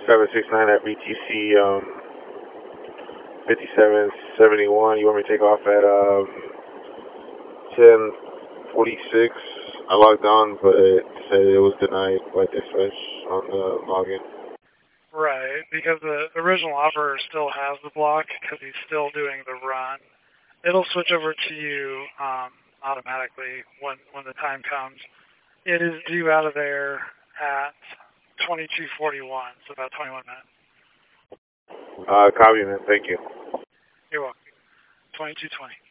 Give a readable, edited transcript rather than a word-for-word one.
769 at BTC 5771. You want me to take off at 10:46? I logged on, but it said it was denied by dispatch on the login. Right, because the original operator still has the block because he's still doing the run. It'll switch over to you automatically when the time comes. It is due out of there at 22:41, so about 21 minutes. Copy, man. Thank you. You're welcome. 22:20.